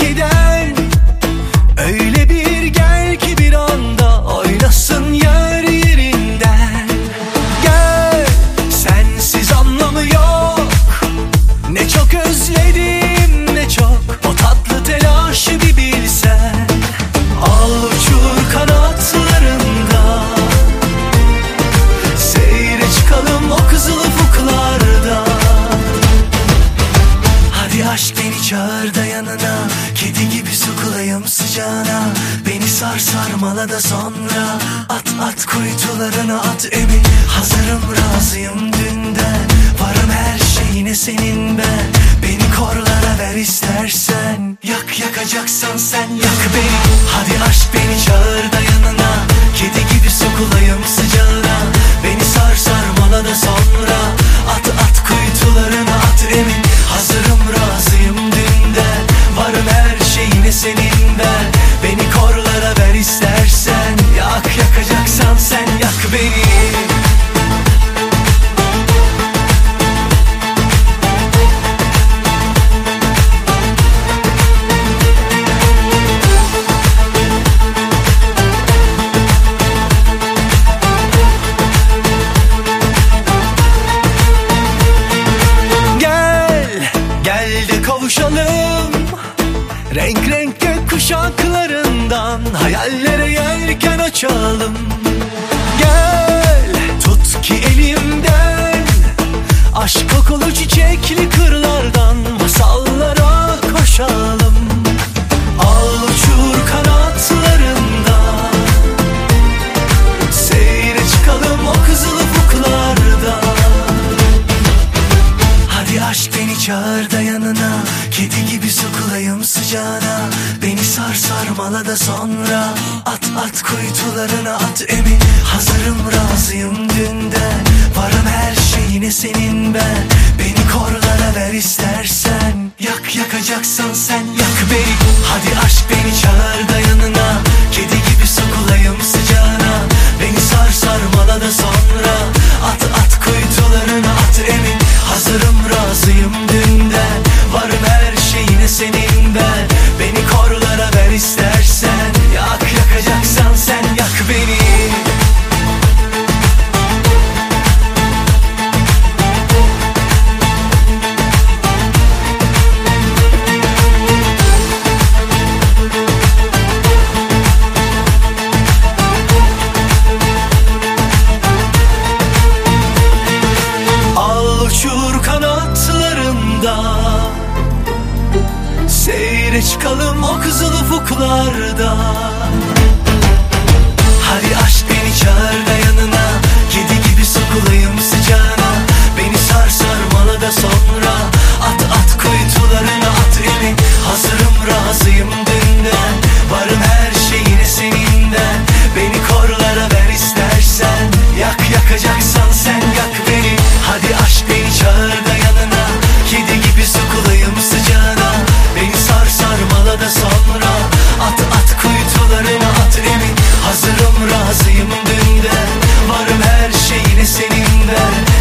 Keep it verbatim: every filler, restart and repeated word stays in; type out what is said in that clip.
eskiden. Öyle bir gel ki bir anda oynasın yer yerinden. Gel, sensiz anlamı yok. Ne çok özledim, ne çok o tatlı telaşı bir bilsen. Al uçur kanatlarında, seyre çıkalım o kızıl ufuklarda. Hadi aşk beni çağır da yanına, kedi gibi sokulayım sıcağına. Beni sar sarmala da sonra at at kuytularına at emin. Hazırım razıyım dünden, varım her şeyine senin ben. Beni korlara ver istersen, yak yakacaksan sen yak beni. Hadi aşk beni çağır da yanına, kedi gibi sokulayım sıcağına. Beni sar sarmala da sonra at at kuytularına at emin. Hazırım razıyım dünden, varım her şeyine senin ben. Beni korlara ver istersen, yak yakacaksan sen yak beni. Kavuşalım renk renk gök kuşaklarından, hayallere yelken açalım. Gel tut ki elimden, aşk kokulu çiçekli kırlardan masallara koşalım. Al uçur kanatlarında, seyre çıkalım o kızıl ufuklarda. Hadi aşk beni çağır da yanına, kedi gibi sokulayım sıcağına. Beni sar sarmala da sonra at at kuytularına at emin. Hazırım razıyım dünden, varım her şeyine senin ben. Beni korlara ver istersen, yak yakacaksan sen yak beni. Hadi aşk beni çağır da yanına, kedi gibi sokulayım sıcağına. Beni sar sarmala da sonra at at kuytularına at emin. Hazırım razıyım dünden, varım her şeyine senin ben. Beni korlara ver istersen, yak yakacaksan sen yak beni. Uçur kanatlarında, seyre çıkalım o kızıl ufuklarda. Hadi aşk beni çağır da yanına, kedi gibi sokulayım sıcağına. Beni sar sarmala da sonra at at kuytularına at emin. Hazırım razıyım dünden, varım her şeyine seninden. Beni korlara ver istersen, yak yakacaksan sen yak beni. Hadi aşk beni çağır da yanına, kedi gibi sokulayım sıcağına. Beni sar sarmala da sonra at at kuytularına at emin. Hazırım razıyım dünden, varım her şeyine senin ben.